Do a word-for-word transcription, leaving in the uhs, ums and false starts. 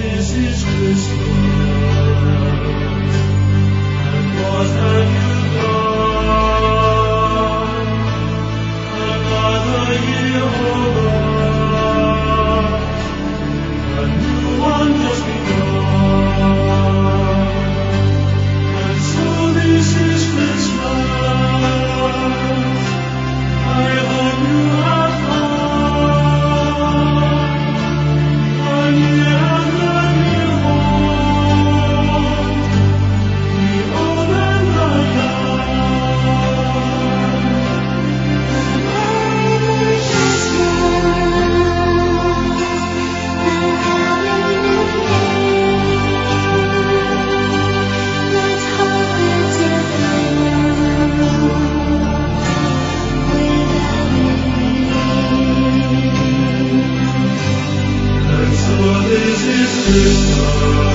this is Christmas, and what have you done? Another year over, a new one just begun, and so this is Christmas. I hope you have fun. A year and a new one, the old and the young. Merry Christmas. And so this is Christmas.